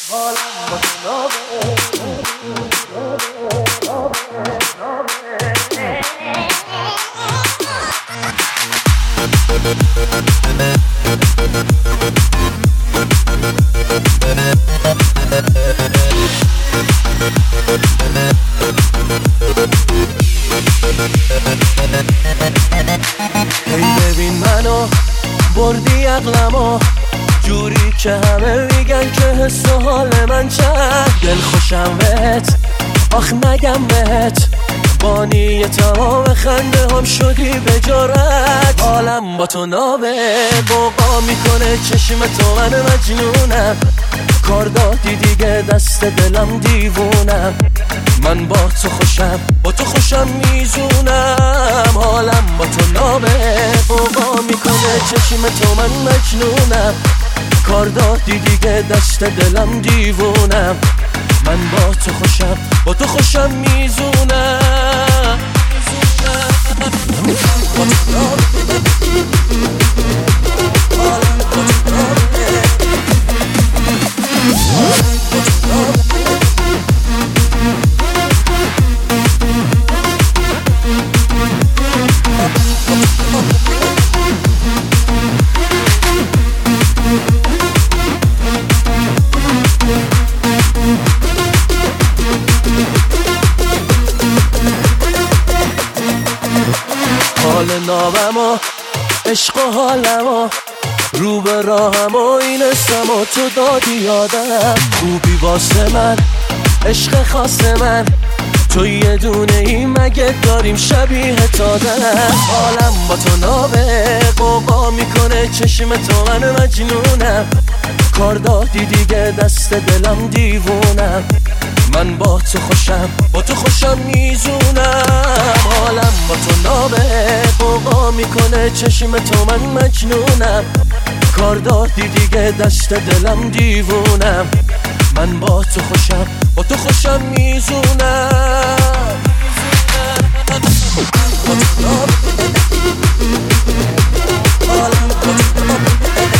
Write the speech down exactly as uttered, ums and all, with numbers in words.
هی ببین منو بردی عقلمو جوری که همه میگن که حس و حال من چند دل خوشم بهت آخ نگم بهت بانی تمام خنده هم شدی به جرأت عالم با تو نابه بوقا میکنه چشم تو من مجنونم کار دادی دیگه دست دلم دیوونم من با تو خوشم با تو خوشم میزونم حالم با تو نابه بوقا میکنه چشم تو من مجنونم کار دادی دیگه دست دلم دیوونم من با تو خوشم با تو خوشم میزونم حال نابم و عشق و حالم و رو به راهم و این اسم و تو دادی یادم خوبی واسه من عشق خاص من تو یه دونه ای مگه داریم شبیه تادم حالم با تو نابه قوقا میکنه چشم تو من مجنونم کار دادی دیگه دست دلم دیوونم من با تو خوشم با تو خوشم میزونم حالم با تو نابه قوقا میکنه چشم تو من مجنونم کار دادی دیگه دست دلم دیوونم من با تو خوشم با تو خوشم میزونم حالم با تو نابه